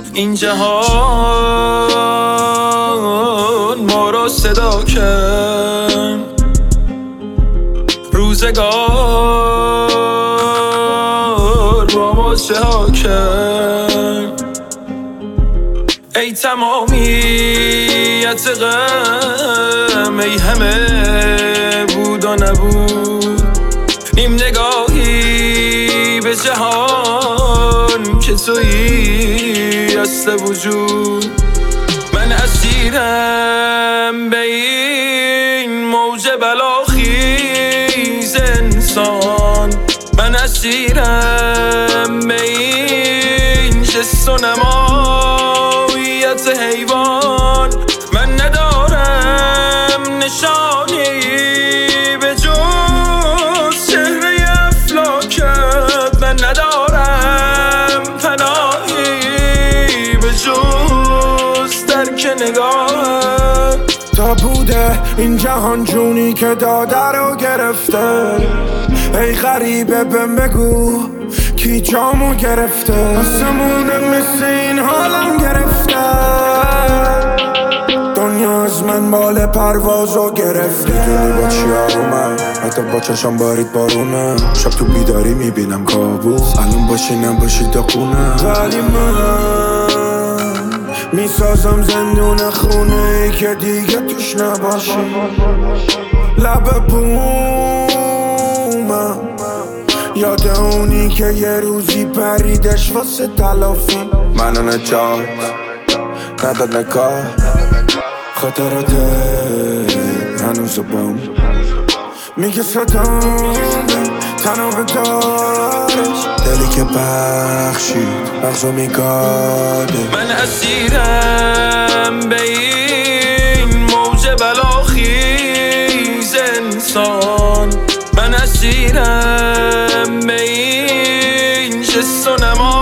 این جهان ما را صدا کرد، روزگار با ما چه ها کرد. ای تمامیت غم، ای همه بود و نبود، نیم نگاهی به جهان که تویی اصل وجود. من اسیرم به این موج بلاخیز انسان، من اسیرم به این جست و نمایت حیوان. من ندارم نشانی به جز چهره افلاکت، من ندارم پناهی به جز درک نگاهت. تا بوده این جهان جونی که داده رو گرفته، ای غریبه بهم بگو کی جامو گرفته. آسمونه مثل این حالم گرفته، دنیا از من بال پروازو گرفته. میدونی با چی آرومم، حتی با چشم بارید بارونه. شب تو بیداری میبینم کابوس، الان باشی نباشی داغونه. ولی من میسازم زندون خونه ای که دیگه توش نباشی. لب بومم یاد اونی که یه روزی پریدش واسه تلافی. منو نجات نداد نکاه، خاطرات هنوز بام میگه صدام تنها به دارش. دلی که بخشید مغزو میگاده. من اسیرم به این موج بلاخیز انسان، من اسیرم به این جست و نما